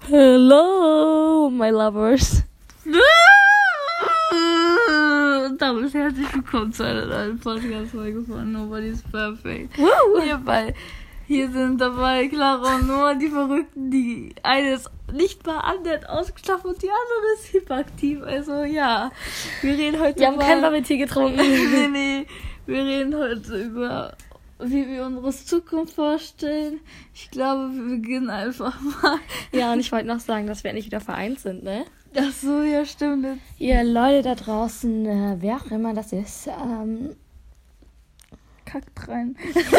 Hello, my lovers. Und damit herzlich willkommen zu einer neuen Podcast-Folge von Nobody's Perfect. Hier sind dabei Clara und Noah, die Verrückten. Die eine ist nicht mal annähernd ausgeschlafen und die andere ist hyperaktiv. Also ja, wir reden heute Wir haben kein Bubble-Tea getrunken. nee, wir reden heute über, wie wir unsere Zukunft vorstellen. Ich glaube, wir beginnen einfach mal. Ja, und ich wollte noch sagen, dass wir endlich wieder vereint sind, ne? Ach so, ja, stimmt. Jetzt. Ihr Leute da draußen, wer auch immer das ist, Kackt rein.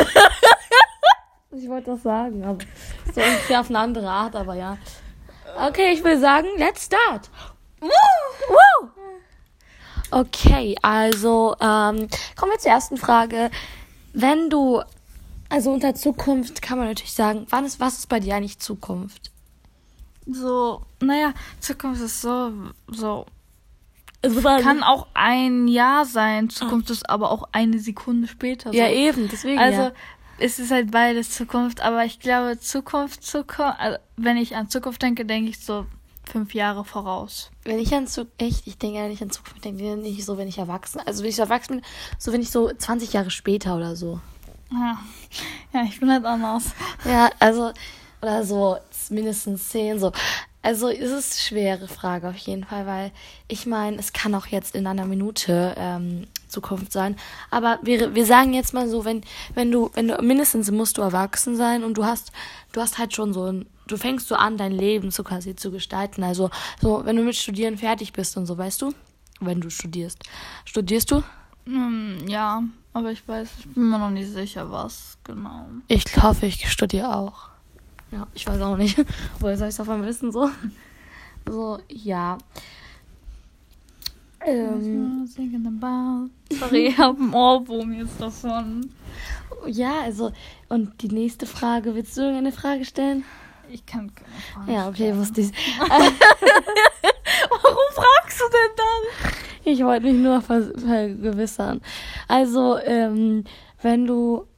ich wollte das sagen, aber so ungefähr auf eine andere Art, aber ja. Okay, ich will sagen, let's start. Woo! Okay, also, kommen wir zur ersten Frage. Wenn du, also unter Zukunft kann man natürlich sagen, was ist bei dir eigentlich Zukunft? So, naja, Zukunft ist so, Also, kann auch ein Jahr sein, Zukunft ist aber auch eine Sekunde später. So. Ja, eben, deswegen Also, ja. es ist halt beides Zukunft, aber ich glaube, Zukunft, also, wenn ich an Zukunft denke, denke ich so 5 Jahre voraus. Wenn ich an Zukunft, ich denke ja nicht an Zukunft, ich denke nicht so, wenn ich erwachsen, also wenn ich so erwachsen bin, so wenn ich so 20 Jahre später oder so. Ja, ich bin halt anders. Ja, also, oder so mindestens 10, so. Also, es ist eine schwere Frage auf jeden Fall, weil ich meine, es kann auch jetzt in einer Minute Zukunft sein. Aber wir sagen jetzt mal so, wenn du mindestens musst du erwachsen sein und du hast halt schon so du fängst so an, dein Leben so quasi zu gestalten. Also, so, wenn du mit Studieren fertig bist und so, weißt du? Wenn du studierst. Studierst du? Ja, aber ich bin mir noch nicht sicher, was genau. Ich hoffe, ich studiere auch. Ja, ich weiß auch nicht. Woher soll ich es davon wissen? So, ja. Sorry, ich habe einen Ohrwurm jetzt davon. Ja, also, und die nächste Frage, willst du irgendeine Frage stellen? Ich kann keine Frage Ja, okay, wusste ich. Warum fragst du denn dann? Ich wollte mich nur vergewissern. Also, wenn du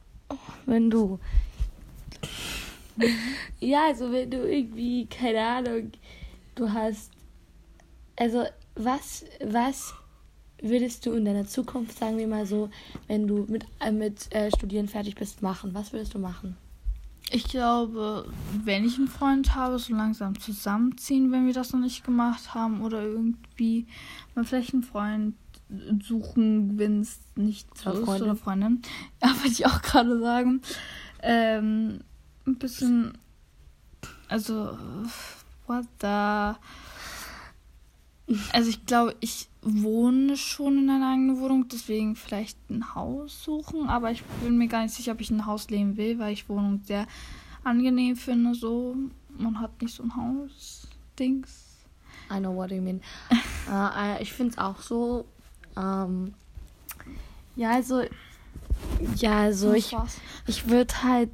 ja, also wenn du irgendwie, keine Ahnung, du hast, also was würdest du in deiner Zukunft, sagen wir mal so, wenn du mit Studieren fertig bist, machen? Was würdest du machen? Ich glaube, wenn ich einen Freund habe, so langsam zusammenziehen, wenn wir das noch nicht gemacht haben, oder irgendwie mal vielleicht einen Freund suchen, wenn es nicht so ist, oder Freundin. Ja, wollte ich auch gerade sagen. Ein bisschen, also, also ich glaube, ich wohne schon in einer eigenen Wohnung, deswegen vielleicht ein Haus suchen, aber ich bin mir gar nicht sicher, ob ich in ein Haus leben will, weil ich Wohnung sehr angenehm finde, so, man hat nicht so ein Haus-Dings. I know what you mean. Ich finde es auch so, ich würde halt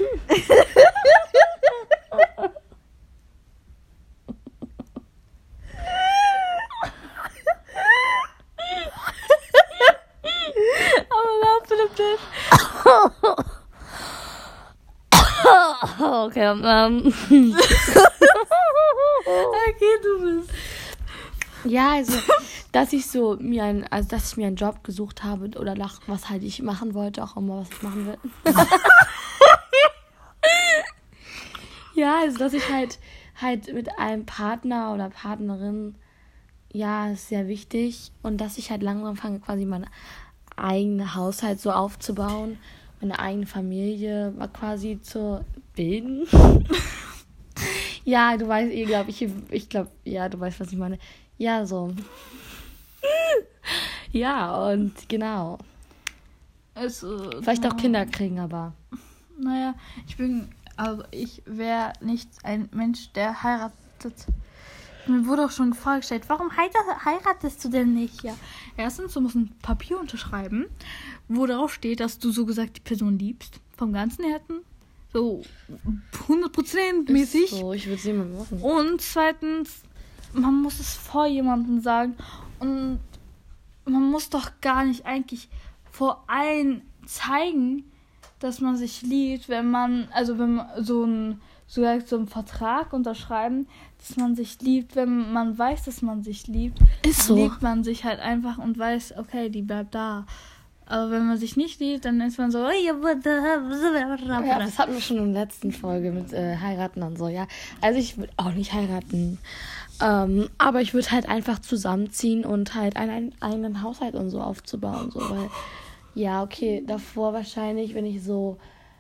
okay, Okay, du bist. Ja, also, dass ich mir einen Job gesucht habe oder was halt ich machen wollte, auch immer was ich machen will. Ja, also, dass ich halt mit einem Partner oder Partnerin, ja, ist sehr wichtig, und dass ich halt langsam fange, quasi meinen eigenen Haushalt so aufzubauen, meine eigene Familie quasi zu bilden. Ja, du weißt, ich glaube, ja, du weißt, was ich meine. Ja, so. Ja, und genau. Vielleicht auch Kinder kriegen, aber. Naja, ich wäre nicht ein Mensch, der heiratet. Mir wurde auch schon die Frage gestellt, warum heiratest du denn nicht? Ja, erstens, du musst ein Papier unterschreiben, wo drauf steht, dass du so gesagt die Person liebst. Vom ganzen Herzen. So 100% mäßig. So, ich würde es jemandem machen. Und zweitens, man muss es vor jemandem sagen. Und man muss doch gar nicht eigentlich vor allen zeigen, dass man sich liebt, wenn man so sogar so einen Vertrag unterschreiben, dass man sich liebt. Wenn man weiß, dass man sich liebt, Ist so. liebt man sich halt einfach und weiß, okay, die bleibt da. Aber wenn man sich nicht liebt, dann ist man so... Ja, das hatten wir schon in der letzten Folge mit heiraten und so, ja. Also ich würde auch nicht heiraten. Aber ich würde halt einfach zusammenziehen und halt einen eigenen Haushalt und so aufzubauen. So, weil, ja, okay, davor wahrscheinlich, wenn ich so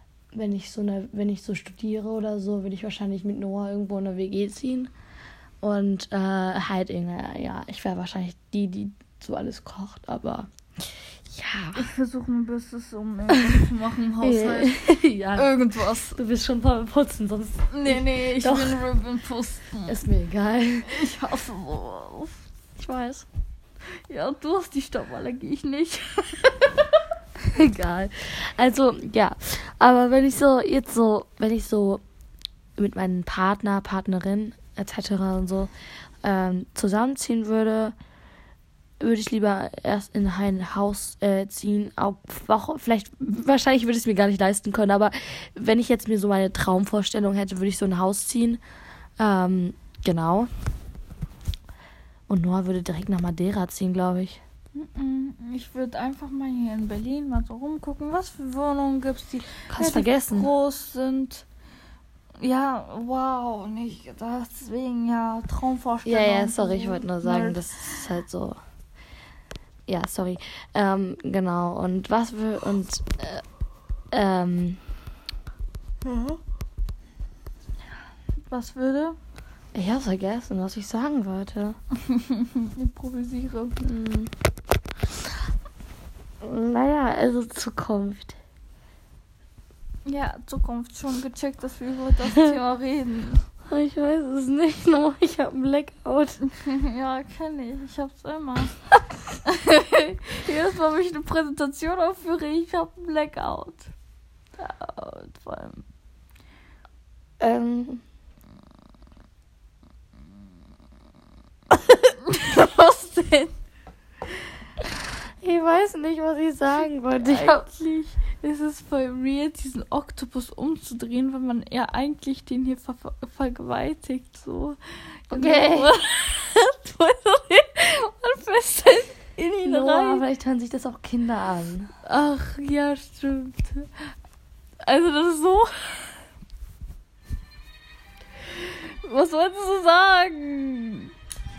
studiere oder so, würde ich wahrscheinlich mit Noah irgendwo in eine WG ziehen. Und halt ich wäre wahrscheinlich die so alles kocht, aber ja. Ich versuche mein Bestes, um irgendwas zu machen im Haushalt. Ja. Irgendwas. Du bist schon beim Putzen, sonst... Nee, ich Doch. bin Ribbon Pusten. Ist mir egal. Ich hasse sowas. Ich weiß. Ja, du hast die Stauballergie, ich nicht. Egal. Also, ja. Aber wenn ich so mit meinem Partner, Partnerin etc. und so zusammenziehen würde ich lieber erst in ein Haus ziehen. Auch wahrscheinlich würde ich es mir gar nicht leisten können, aber wenn ich jetzt mir so meine Traumvorstellung hätte, würde ich so ein Haus ziehen. Genau. Und Noah würde direkt nach Madeira ziehen, glaube ich. Ich würde einfach mal hier in Berlin mal so rumgucken, was für Wohnungen gibt es, die vergessen. groß sind. Ja, wow, nicht gedacht. Deswegen, ja, Traumvorstellung. Ja, sorry, ich wollte nur sagen, das ist halt so. Ja, sorry. Genau, und was wir Was würde? Ich hab's vergessen, was ich sagen wollte. Improvisiere. Naja, also Zukunft. Ja, Zukunft schon gecheckt, dass wir über das Thema reden. Ich weiß es nicht, nur ich habe einen Blackout. Ja, kenne ich. Ich hab's immer. Jedes Mal, wenn ich eine Präsentation aufführe, ich hab einen Blackout. Ja, und vor allem. Was denn? Ich weiß nicht, was ich sagen wollte. Eigentlich ist es voll weird, diesen Oktopus umzudrehen, weil man ja eigentlich den hier vergewaltigt, so. Okay. Man fest in ihn rein. Vielleicht hören sich das auch Kinder an. Ach, ja, stimmt. Also das ist so... Was wolltest du sagen?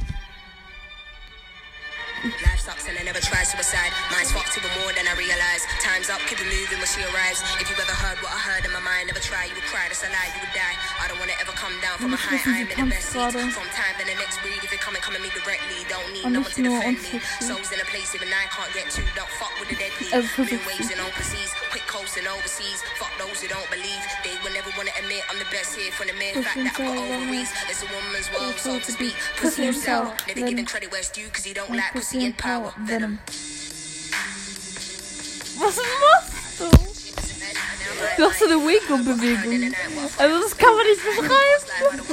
Life sucks and I never try suicide. Mine's fucked even more than I realize. Time's up, keep it moving when she arrives. If you ever heard what I heard in my mind, never try, you would cry, that's a lie, you would die. I don't wanna ever come down from a high, I'm in the best seat. From time in the next breed, if you're coming at me directly. Don't need no one to defend me. Souls in a place even I can't get to. Don't fuck with the deadly. New waves and open seas, quick coasting overseas. Fuck those who don't believe. They will never wanna admit I'm the best here from the mere fact that I've got ovaries. It's a woman's world, so to speak. Pussy himself, never giving credit where it's due, cause he don't like pussy and power. Venom. Was machst du? Du hast so eine Wake-up-Bewegung. Also das kann man nicht beschreiben.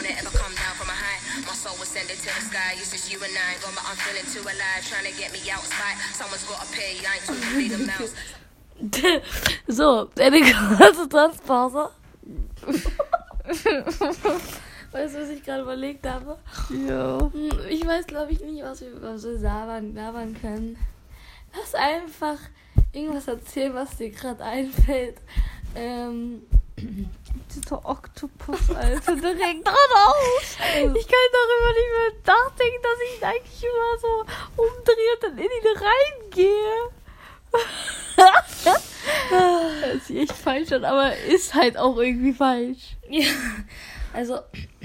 So, eine kurze Tanzpause. Weißt du, was ich gerade überlegt habe? Ja. Ich weiß, glaube ich, nicht, was wir über so labern können. Lass einfach irgendwas erzählen, was dir gerade einfällt. Dieser Oktopus, Alter, der regt gerade auf. Ich kann darüber nicht mehr nachdenken, dass ich eigentlich immer so umdrehe und dann in ihn reingehe. Das sieht echt falsch an, aber ist halt auch irgendwie falsch. Ja, also,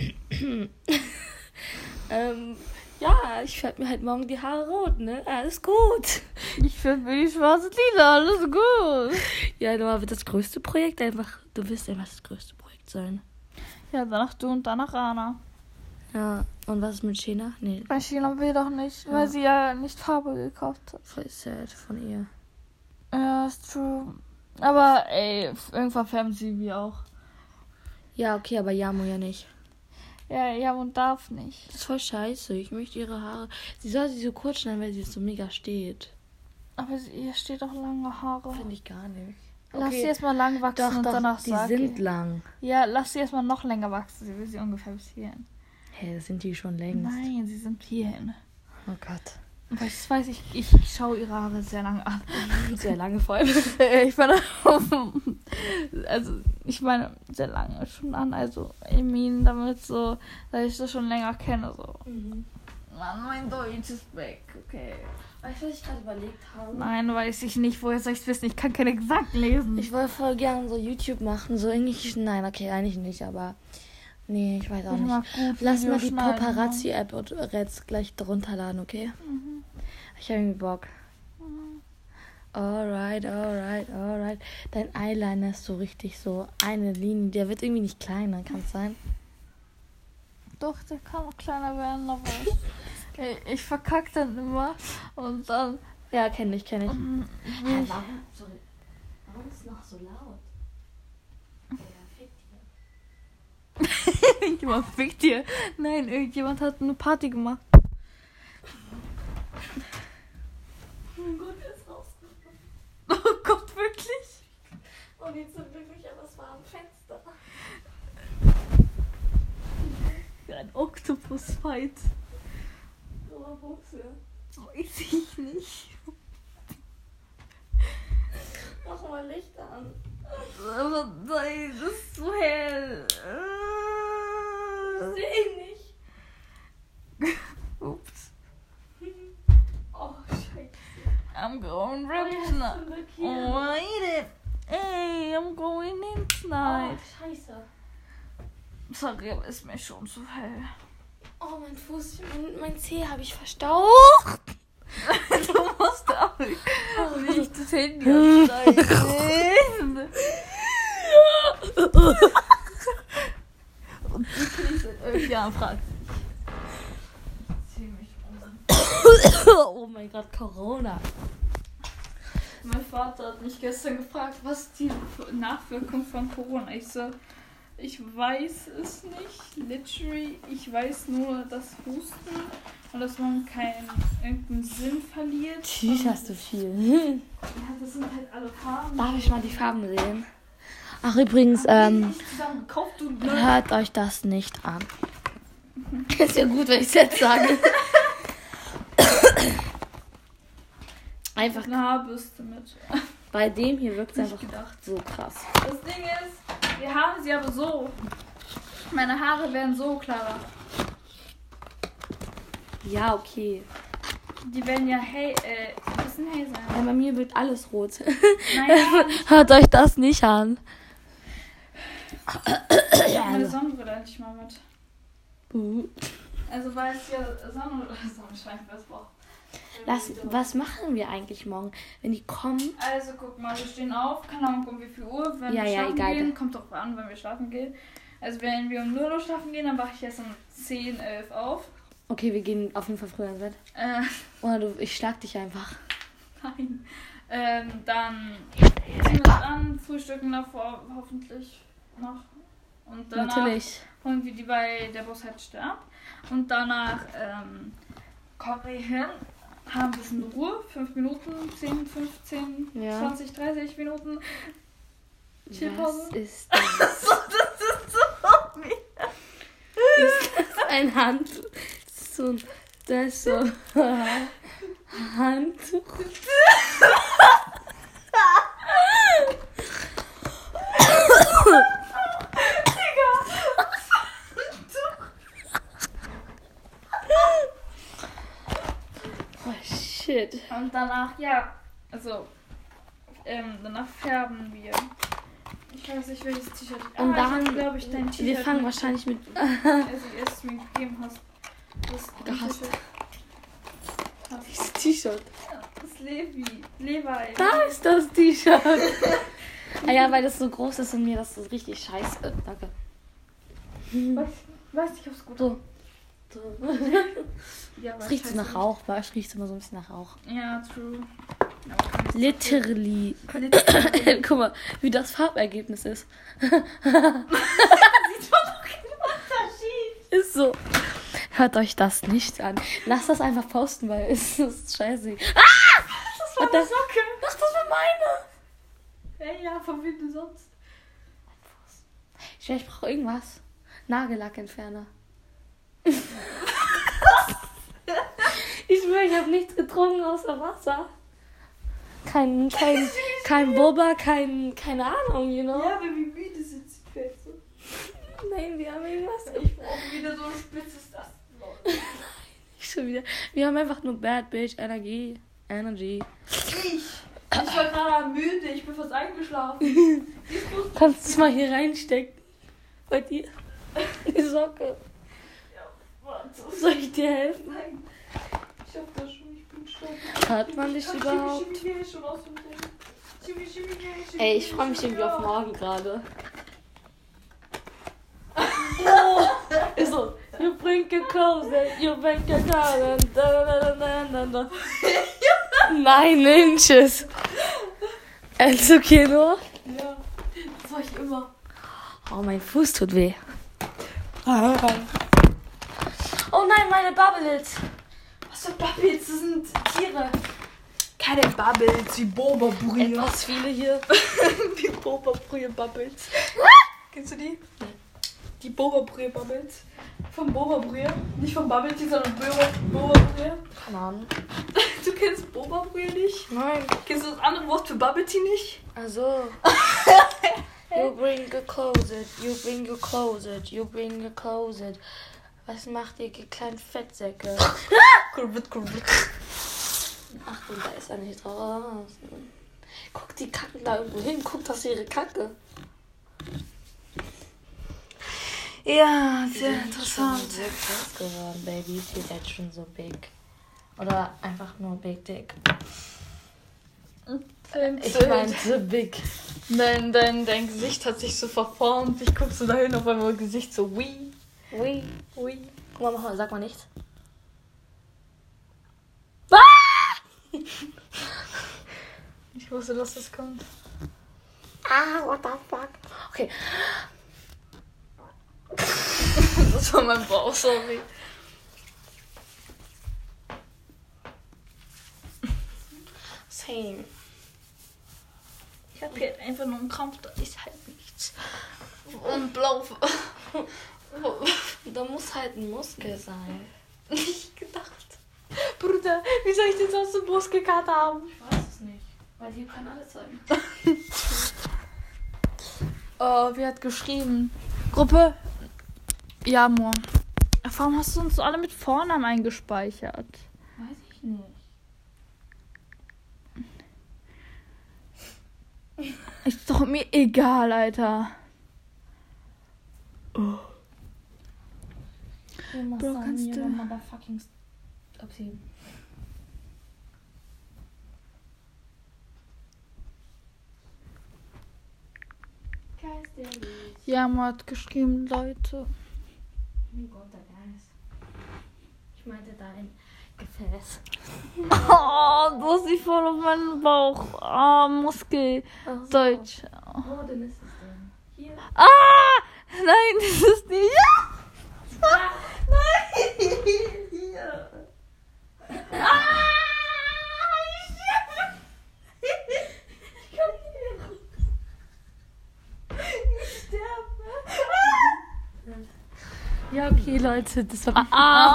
ja, ich färbe mir halt morgen die Haare rot, ne? Alles gut. Ich färbe mir die schwarze Lila, alles gut. Ja, aber wird das größte Projekt einfach, du wirst einfach das größte Projekt sein. Ja, danach du und danach Anna. Ja, und was ist mit Sheena? Nee. Bei Sheena will doch nicht, weil sie ja nicht Farbe gekauft hat. Voll sad von ihr. Ja, ist true. Aber ey, irgendwann färben sie wie auch. Ja, okay, aber Jamo ja nicht. Ja, und darf nicht. Das ist voll scheiße. Ich möchte ihre Haare... Sie soll sie so kurz schneiden, weil sie so mega steht. Aber ihr steht auch lange Haare. Finde ich gar nicht. Lass sie erstmal lang wachsen Doch, und doch, danach die sag sind ich. lang. Ja, lass sie erstmal noch länger wachsen. Sie will sie ungefähr bis hierhin. Hä, das sind die schon längst. Nein, sie sind hierhin. Oh Gott. Das weiß ich, ich schaue ihre Haare sehr lange an. Sehr lange vor allem. Ich meine, sehr lange schon an. Also, ich meine, damit so, dass ich das schon länger kenne. So. Mann, mein Deutsch ist weg, okay. Weißt du, was ich gerade überlegt habe? Nein, weiß ich nicht. Woher soll ich es wissen? Ich kann keine Gedanken lesen. Ich wollte voll gerne so YouTube machen, so Englisch. Nein, okay, eigentlich nicht, aber. Nee, ich weiß auch nicht. Lass mal die Paparazzi-App und jetzt gleich runterladen, okay? Ich habe irgendwie Bock. Alright. Dein Eyeliner ist so richtig so eine Linie. Der wird irgendwie nicht kleiner, kann es sein? Doch, der kann auch kleiner werden, aber ich verkacke dann immer. Und dann. Ja, kenn ich. Warum Warum ist es noch so laut? Irgendjemand fickt dir. Nein, irgendjemand hat eine Party gemacht. Oh mein Gott, der ist rausgekommen. Oh Gott, wirklich? Und jetzt sind wirklich, aber es war am Fenster. Ein Oktopus-Fight. Oh, wo ist er? Weiß ich nicht. Mach mal Licht an. Aber nein, das ist so hell. Ich seh ihn nicht. Ups. Oh, scheiße. I'm going Oh, ripped jetzt tonight. sind wir hier. Oh, I eat it. Hey, I'm going in tonight. Oh, scheiße. Sorry, aber ist mir schon zu hell. Oh, mein Fuß, mein Zeh habe ich verstaucht. Du musst auch nicht das Handy absteigen. Und die krieg ich seit 11 Jahren fragen. Oh mein Gott, Corona. Mein Vater hat mich gestern gefragt, was ist die Nachwirkung von Corona? Ich so, ich weiß es nicht. Literally, ich weiß nur, dass Husten und dass man keinen irgendeinen Sinn verliert. Tschüss, hast du viel. Ja, das sind halt alle Farben. Darf ich mal die Farben sehen? Ach, übrigens, Nicht zusammen gekauft, du hört euch das nicht an. Ist ja gut, wenn ich es jetzt sage. Einfach eine Haarbürste mit. bei dem hier wirkt es Nicht einfach gedacht. so krass. Das Ding ist, wir haben sie aber so. Meine Haare werden so klarer. Ja, okay. Die werden ja hell, ein bisschen hell sein. Ja, bei mir wird alles rot. Naja, Hört euch das nicht an. ich habe meine Sonnenbrille nicht mal mit. Uh. Also weil es ja Sonnenschein was braucht. Was machen wir eigentlich morgen, wenn die kommen? Also guck mal, wir stehen auf, keine Ahnung um wie viel Uhr, wenn Ja, wir ja, schlafen egal. gehen, kommt doch an, wenn wir schlafen gehen. Also wenn wir um 0 Uhr schlafen gehen, dann wache ich erst um 10, 11 auf. Okay, wir gehen auf jeden Fall früher ins Bett. Oder ich schlag dich einfach. Nein. Dann ziehen wir uns an, frühstücken davor hoffentlich noch. Und danach Natürlich. holen wir die bei der Bushaltestelle ab. Und danach kommen wir hin, haben ein bisschen Ruhe, 5 Minuten, 10, 15, Ja. 20, 30 Minuten. Chillpause. Was ist das? Das ist so nicht. Ist das ein Handtuch? Das ist so Handtuch. Oh shit. Und danach, ja, also, danach färben wir. Ich weiß nicht, welches T-Shirt. Und dann, glaube ich, dein T-Shirt. wir fangen wahrscheinlich mit... Also, erst mir gegeben hast. Das Gehasst. T-Shirt. Dieses T-Shirt. Das Levi. Da ist das T-Shirt. Ah ja, weil das so groß ist und mir das so richtig scheiße. Danke. Weiß nicht, ob es gut So. Ja, Es riecht so nach Rauch. Bei euch riecht es immer so ein bisschen nach Rauch. Ja, true. Literally. Guck mal, wie das Farbergebnis ist. Sieht man doch keinen Unterschied. Ist so. Hört euch das nicht an. Lasst das einfach posten, weil es ist scheiße. Das war eine Socke. Ach, das war meine. Ja, von wem du sonst? Ich brauche irgendwas. Nagellackentferner. Ich schwöre, ich habe nichts getrunken außer Wasser. Kein Boba, keine Ahnung, you know? Ja, aber wie müde sind sie fällt so. Nein, wir haben irgendwas. Ich brauche wieder so ein spitzes das. Nicht schon wieder. Wir haben einfach nur Bad Bitch Energy. Ich war gerade müde, ich bin fast eingeschlafen. Kannst du es mal hier reinstecken? Bei dir? Die Socke. Ja, warte. Soll ich dir helfen? Nein. Ich hab das schon, ich bin stark. Hört man dich überhaupt? Schon aus dem Ding. Ey, ich freue mich irgendwie auf morgen gerade. Ist so, you bring it closer, you bring it closer. Da. 9 inches. Also Kino. Ja, das war ich immer. Oh, mein Fuß tut weh. Oh nein, meine Bubbles. Was für Bubbles? Das sind Tiere. Keine Bubbles, wie Boba-Brühe. Etwas viele hier. Wie Boba-Brühe-Bubbles. Kennst du die? Die Boba-Brühe-Bubbles. Von Boba-Brühe. Nicht von Bubble Tea, sondern Boba-Brühe. Keine Ahnung. Du kennst Boba-Brühe nicht? Nein. Kennst du das andere Wort für Bubble Tea nicht? Also. You bring it closet, you bring it closet, you bring it closet. Was macht ihr kleinen Fettsäcke? Kurvit. Achtung, da ist er nicht draußen. Guck, die kacken da irgendwo hin. Guck, das ist ihre Kacke. Ja, sehr Schon interessant. sehr groß geworden, Baby. Ihr seid schon so big. Oder einfach nur big dick. Ich meinte big. Dein Gesicht hat sich so verformt. Ich guck so dahin auf einmal Gesicht so wie. Ui. Guck mal, sag mal nichts. Ich wusste, dass das kommt. What the fuck? Okay. Das war mein Bauch, sorry. Same. Ich hab hier einfach nur einen Krampf, da ist halt nichts. Und blau. Da muss halt ein Muskel sein. Nicht gedacht. Bruder, wie soll ich denn sonst eine Muskelkater haben? Ich weiß es nicht. Weil hier kann alles sein. Oh, wer hat geschrieben? Gruppe Jamor. Warum hast du uns so alle mit Vornamen eingespeichert? Weiß ich nicht. Ist doch mir egal, Alter. Oh. Bro, kannst du... Motherfucking abziehen. Jamor hat geschrieben, Leute. Oh Gott, der Geist. Ich meinte dein Gefäß. Oh, du hast dich voll auf meinen Bauch. Ah, Muskel. Ach so. Deutsch. Wo denn ist es denn? Hier. Ah! Nein, das ist nicht. Ja! Nein! Hier. Ah! Ich kann nicht mehr. Ich sterbe. Ja, okay, Leute, das war.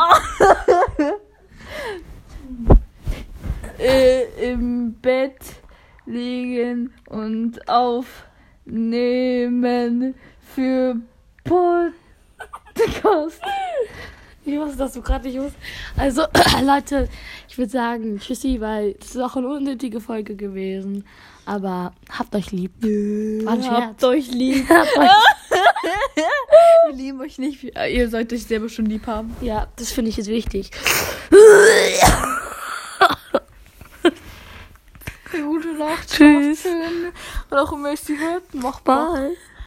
Im Bett liegen und aufnehmen für Podcast. Ich wusste, dass du gerade nicht wusstest. Also, Leute, ich würde sagen, tschüssi, weil das ist auch eine unnötige Folge gewesen. Aber habt euch lieb. War ein Scherz. Habt euch lieb. Habt euch Wir lieben euch nicht. Ihr sollt euch selber schon lieb haben. Ja, das finde ich jetzt wichtig. Gute Nacht. Tschüss. Und auch immer, ihr sie hört. Mach mal. Bye.